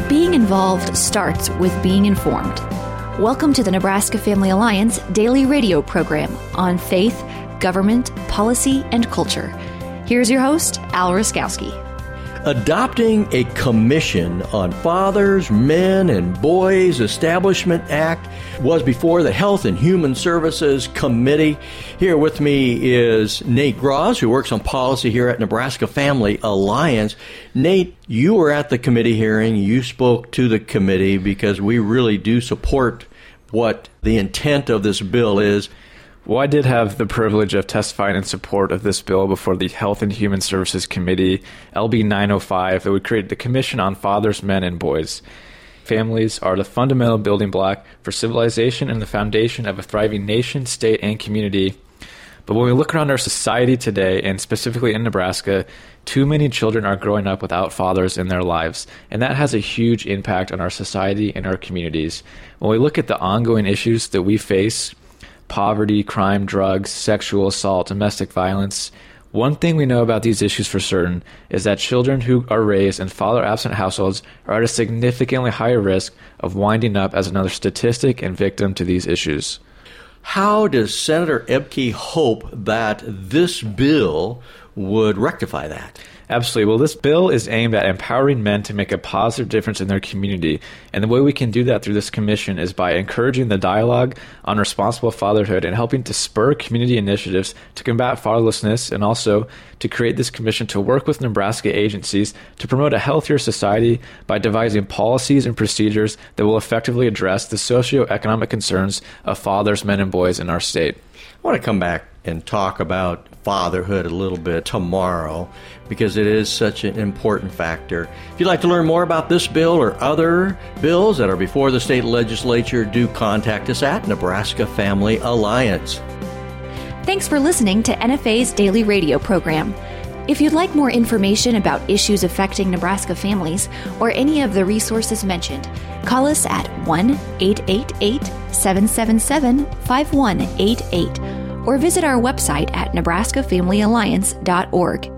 Being involved starts with being informed. Welcome to the Nebraska Family Alliance daily radio program on faith, government, policy, and culture. Here's your host, Al Ruskowski. Adopting a commission on Fathers, Men, and Boys Establishment Act was before the Health and Human Services Committee. Here with me is Nate Gross, who works on policy here at Nebraska Family Alliance. Nate, you were at the committee hearing. You spoke to the committee because we really do support what the intent of this bill is. Well, I did have the privilege of testifying in support of this bill before the Health and Human Services Committee, LB 905, that would create the Commission on Fathers, Men, and Boys. Families are the fundamental building block for civilization and the foundation of a thriving nation, state, and community. But when we look around our society today, and specifically in Nebraska, too many children are growing up without fathers in their lives, and that has a huge impact on our society and our communities. When we look at the ongoing issues that we face, poverty, crime, drugs, sexual assault, domestic violence, one thing we know about these issues for certain is that children who are raised in father-absent households are at a significantly higher risk of winding up as another statistic and victim to these issues. How does Senator Ebke hope that this bill would rectify that? Absolutely. Well, this bill is aimed at empowering men to make a positive difference in their community. And the way we can do that through this commission is by encouraging the dialogue on responsible fatherhood and helping to spur community initiatives to combat fatherlessness, and also to create this commission to work with Nebraska agencies to promote a healthier society by devising policies and procedures that will effectively address the socioeconomic concerns of fathers, men, and boys in our state. I want to come back and talk about fatherhood a little bit tomorrow because it is such an important factor. If you'd like to learn more about this bill or other bills that are before the state legislature, do contact us at Nebraska Family Alliance. Thanks for listening to NFA's daily radio program. If you'd like more information about issues affecting Nebraska families or any of the resources mentioned, call us at 1-888-777-5188 or visit our website at nebraskafamilyalliance.org.